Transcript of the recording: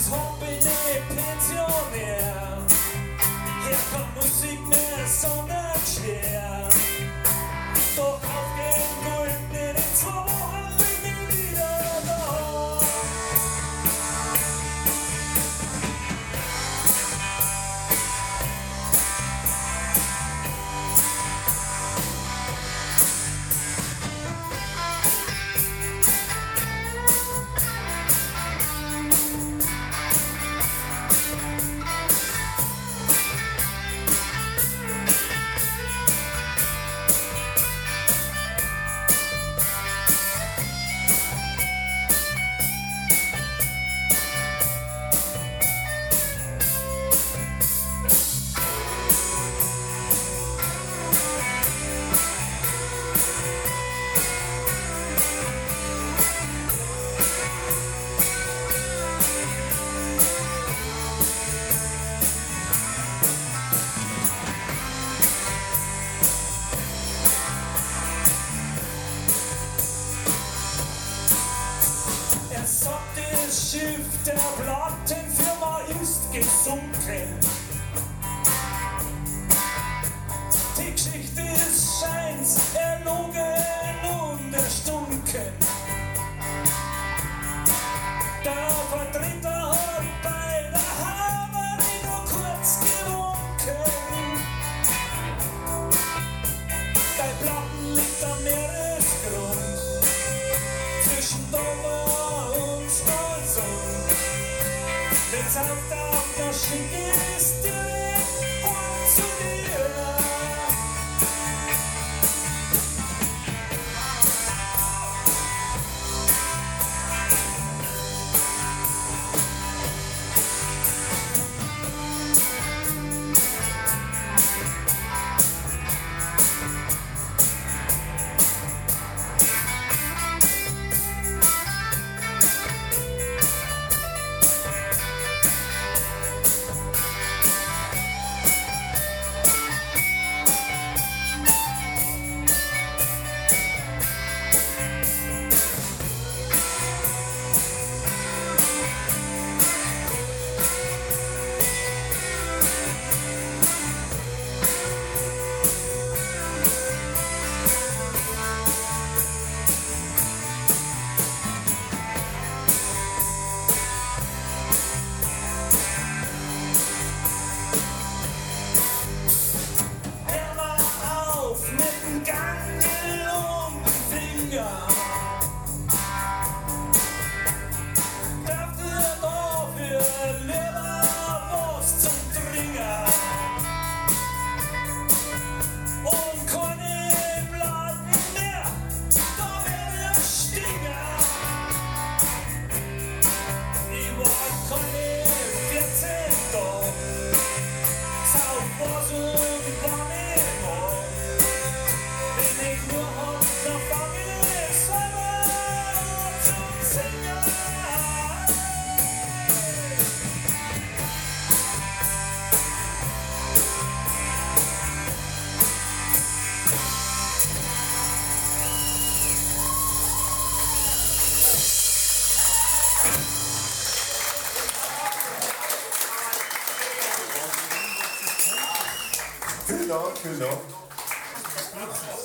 Jetzt bin ich Pensionär. Hier kommt Musik mehr sondern schwer. Doch aufgehen wollt nicht, in 2 Wochen bin ich wieder da. Das Schiff der Plattenfirma ist gesunken. Die Geschichte ist scheins erlogen und erstunken. Der Vertreter hat bei der Haverie nur kurz gewunken. Die Platten liegt am Meeresgrund zwischen Dover und Stralsund. Jetzt auf der Schicke ist direkt und zu dir. Vielen Dank.